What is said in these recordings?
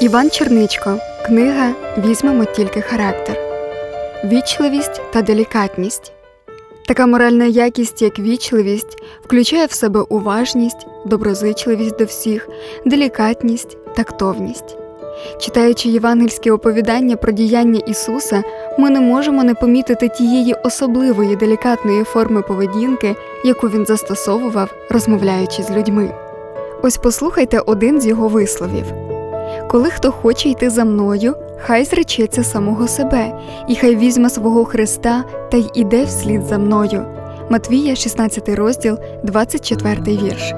Іван Черничко. Книга «Візьмемо тільки характер». Вічливість та делікатність. Така моральна якість, як вічливість, включає в себе уважність, доброзичливість до всіх, делікатність, тактовність. Читаючи євангельські оповідання про діяння Ісуса, ми не можемо не помітити тієї особливої делікатної форми поведінки, яку Він застосовував, розмовляючи з людьми. Ось послухайте один з його висловів. «Коли хто хоче йти за мною, хай зречеться самого себе, і хай візьме свого Христа та й іде вслід за мною». Матвія, 16 розділ, 24 вірш.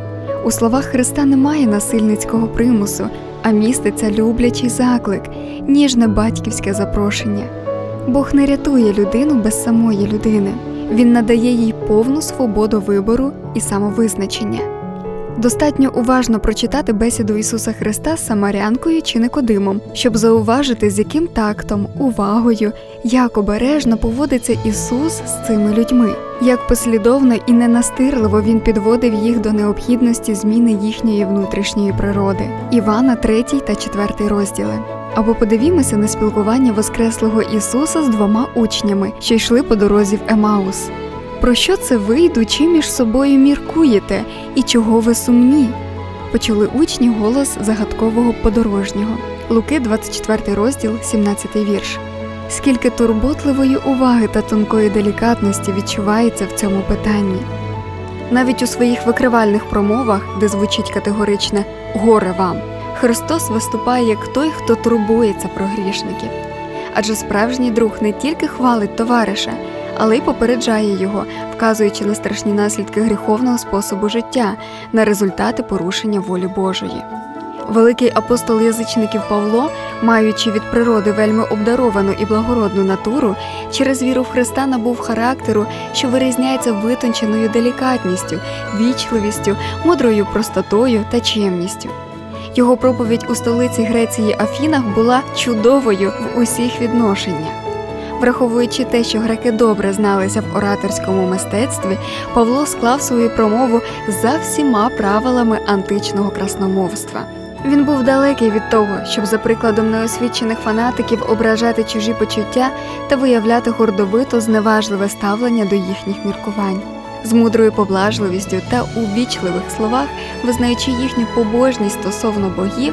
У словах Христа немає насильницького примусу, а міститься люблячий заклик, ніжне батьківське запрошення. Бог не рятує людину без самої людини. Він надає їй повну свободу вибору і самовизначення. Достатньо уважно прочитати бесіду Ісуса Христа з Самарянкою чи Никодимом, щоб зауважити, з яким тактом, увагою, як обережно поводиться Ісус з цими людьми, як послідовно і ненастирливо Він підводив їх до необхідності зміни їхньої внутрішньої природи. Івана 3 та 4 розділи. Або подивімося на спілкування воскреслого Ісуса з двома учнями, що йшли по дорозі в Емаус. «Про що це ви, йдучи між собою, міркуєте, і чого ви сумні?» Почули учні голос загадкового подорожнього. Луки, 24 розділ, 17 вірш. Скільки турботливої уваги та тонкої делікатності відчувається в цьому питанні. Навіть у своїх викривальних промовах, де звучить категоричне «горе вам», Христос виступає як той, хто турбується про грішників. Адже справжній друг не тільки хвалить товариша, але й попереджає його, вказуючи на страшні наслідки гріховного способу життя, на результати порушення волі Божої. Великий апостол язичників Павло, маючи від природи вельми обдаровану і благородну натуру, через віру в Христа набув характеру, що вирізняється витонченою делікатністю, вічливістю, мудрою простотою та чемністю. Його проповідь у столиці Греції Афінах була чудовою в усіх відношеннях. Враховуючи те, що греки добре зналися в ораторському мистецтві, Павло склав свою промову за всіма правилами античного красномовства. Він був далекий від того, щоб за прикладом неосвічених фанатиків ображати чужі почуття та виявляти гордовито зневажливе ставлення до їхніх міркувань. З мудрою поблажливістю та у вічливих словах, визнаючи їхню побожність стосовно богів,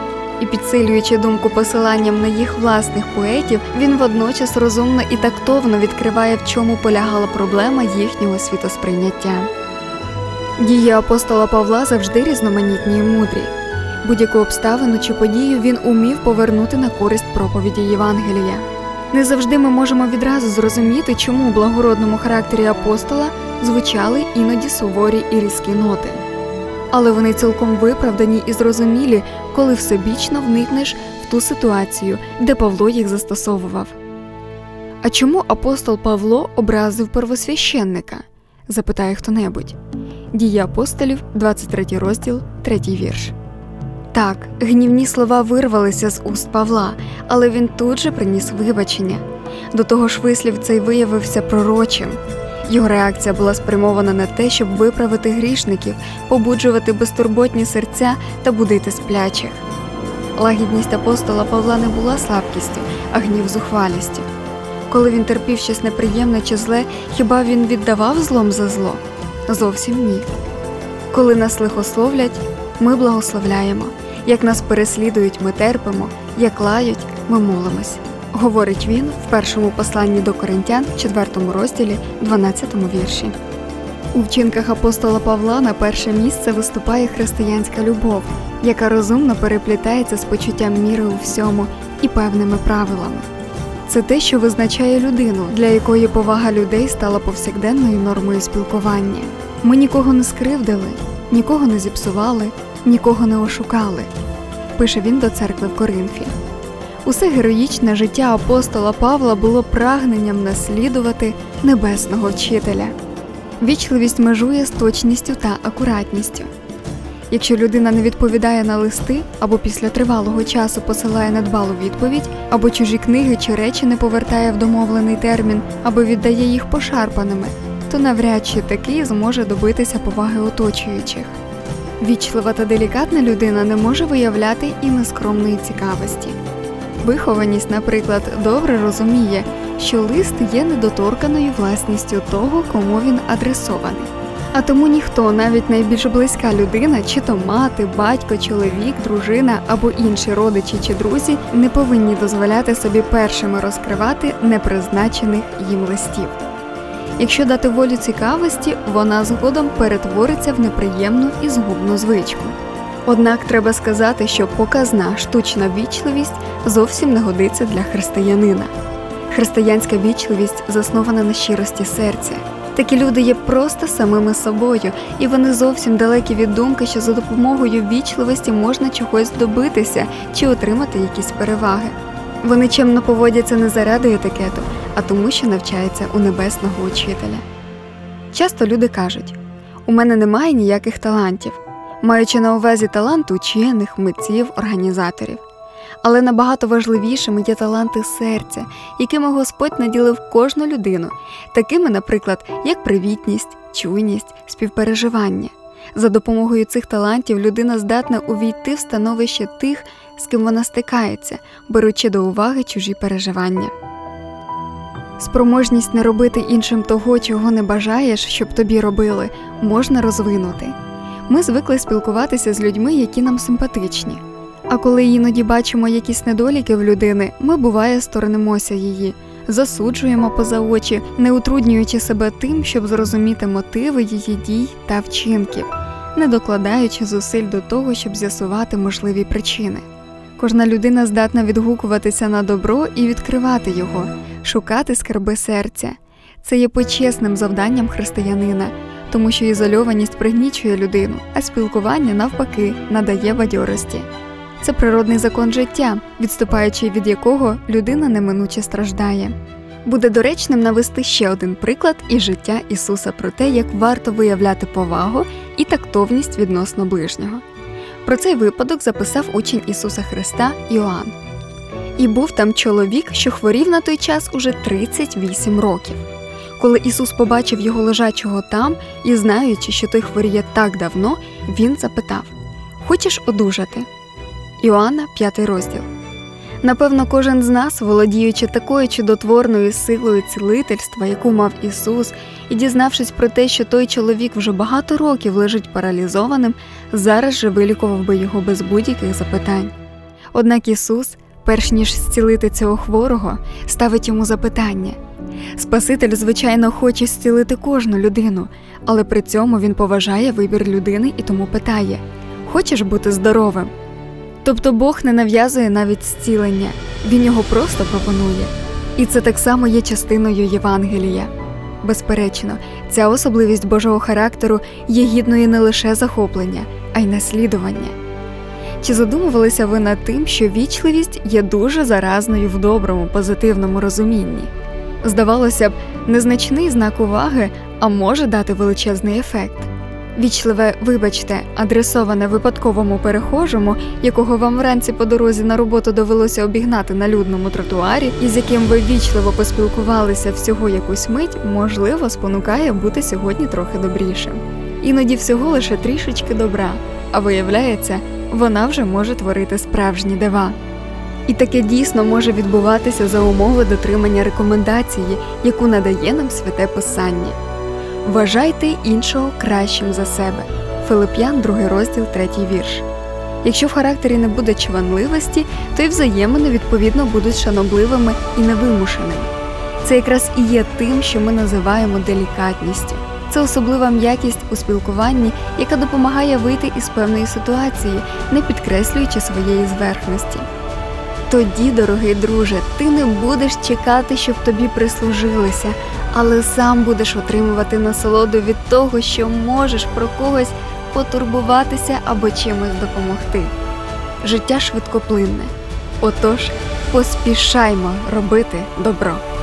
і підсилюючи думку посиланням на їх власних поетів, він водночас розумно і тактовно відкриває, в чому полягала проблема їхнього світосприйняття. Дії апостола Павла завжди різноманітні і мудрі. Будь-яку обставину чи подію він умів повернути на користь проповіді Євангелія. Не завжди ми можемо відразу зрозуміти, чому у благородному характері апостола звучали іноді суворі і різкі ноти. Але вони цілком виправдані і зрозумілі, коли всебічно вникнеш в ту ситуацію, де Павло їх застосовував. «А чому апостол Павло образив первосвященника?» – запитає хто-небудь. Дії апостолів, 23 розділ, 3 вірш. Так, гнівні слова вирвалися з уст Павла, але він тут же приніс вибачення. До того ж вислів цей виявився пророчим. Його реакція була спрямована на те, щоб виправити грішників, побуджувати безтурботні серця та будити сплячих. Лагідність апостола Павла не була слабкістю, а гнів зухвалістю. Коли він терпів щось неприємне чи зле, хіба він віддавав злом за зло? Зовсім ні. Коли нас лихословлять, ми благословляємо. Як нас переслідують, ми терпимо. Як лають, ми молимось. Говорить він в першому посланні до Коринтян, 4 розділі, 12 вірші. У вчинках апостола Павла на перше місце виступає християнська любов, яка розумно переплітається з почуттям міри у всьому і певними правилами. Це те, що визначає людину, для якої повага людей стала повсякденною нормою спілкування. Ми нікого не скривдили, нікого не зіпсували, нікого не ошукали, пише він до церкви в Коринфі. Усе героїчне життя апостола Павла було прагненням наслідувати небесного вчителя. Вічливість межує з точністю та акуратністю. Якщо людина не відповідає на листи, або після тривалого часу посилає недбалу відповідь, або чужі книги чи речі не повертає в домовлений термін, або віддає їх пошарпаними, то навряд чи такий зможе добитися поваги оточуючих. Вічлива та делікатна людина не може виявляти і нескромної цікавості. Вихованість, наприклад, добре розуміє, що лист є недоторканою власністю того, кому він адресований. А тому ніхто, навіть найбільш близька людина, чи то мати, батько, чоловік, дружина або інші родичі чи друзі, не повинні дозволяти собі першими розкривати непризначених їм листів. Якщо дати волю цікавості, вона згодом перетвориться в неприємну і згубну звичку. Однак треба сказати, що показна штучна ввічливість зовсім не годиться для християнина. Християнська ввічливість заснована на щирості серця. Такі люди є просто самими собою, і вони зовсім далекі від думки, що за допомогою ввічливості можна чогось добитися чи отримати якісь переваги. Вони чемно поводяться не заради етикету, а тому, що навчаються у небесного учителя. Часто люди кажуть: «У мене немає ніяких талантів», маючи на увазі талант учених, митців, організаторів. Але набагато важливішими є таланти серця, якими Господь наділив кожну людину, такими, наприклад, як привітність, чуйність, співпереживання. За допомогою цих талантів людина здатна увійти в становище тих, з ким вона стикається, беручи до уваги чужі переживання. Спроможність не робити іншим того, чого не бажаєш, щоб тобі робили, можна розвинути. Ми звикли спілкуватися з людьми, які нам симпатичні. А коли іноді бачимо якісь недоліки в людини, ми, буває, сторонимося її, засуджуємо поза очі, не утруднюючи себе тим, щоб зрозуміти мотиви її дій та вчинків, не докладаючи зусиль до того, щоб з'ясувати можливі причини. Кожна людина здатна відгукуватися на добро і відкривати його, шукати скарби серця. Це є почесним завданням християнина, тому що ізольованість пригнічує людину, а спілкування, навпаки, надає бадьорості. Це природний закон життя, відступаючи від якого людина неминуче страждає. Буде доречним навести ще один приклад із життя Ісуса про те, як варто виявляти повагу і тактовність відносно ближнього. Про цей випадок записав учень Ісуса Христа Іоанн. «І був там чоловік, що хворів на той час уже 38 років. Коли Ісус побачив його лежачого там і, знаючи, що той хворіє так давно, він запитав: «Хочеш одужати?» Іоанна, 5 розділ. Напевно, кожен з нас, володіючи такою чудотворною силою цілительства, яку мав Ісус, і дізнавшись про те, що той чоловік вже багато років лежить паралізованим, зараз же вилікував би його без будь-яких запитань. Однак Ісус, перш ніж зцілити цього хворого, ставить йому запитання. Спаситель, звичайно, хоче зцілити кожну людину, але при цьому він поважає вибір людини і тому питає: «Хочеш бути здоровим?» Тобто Бог не нав'язує навіть зцілення, Він його просто пропонує. І це так само є частиною Євангелія. Безперечно, ця особливість Божого характеру є гідною не лише захоплення, а й наслідування. Чи задумувалися ви над тим, що ввічливість є дуже заразною в доброму, позитивному розумінні? Здавалося б, незначний знак уваги, а може дати величезний ефект. Вічливе «вибачте», адресоване випадковому перехожому, якого вам вранці по дорозі на роботу довелося обігнати на людному тротуарі, і з яким ви вічливо поспілкувалися всього якусь мить, можливо, спонукає бути сьогодні трохи добрішим. Іноді всього лише трішечки добра, а виявляється, вона вже може творити справжні дива. І таке дійсно може відбуватися за умови дотримання рекомендації, яку надає нам Святе Писання. «Вважайте іншого кращим за себе» Филип'ян, 2 розділ, 3 вірш. Якщо в характері не буде чванливості, то й взаємини, відповідно, будуть шанобливими і невимушеними. Це якраз і є тим, що ми називаємо делікатністю. Це особлива м'якість у спілкуванні, яка допомагає вийти із певної ситуації, не підкреслюючи своєї зверхності. Тоді, дорогий друже, ти не будеш чекати, щоб тобі прислужилися, але сам будеш отримувати насолоду від того, що можеш про когось потурбуватися або чимось допомогти. Життя швидкоплинне, отож поспішаймо робити добро.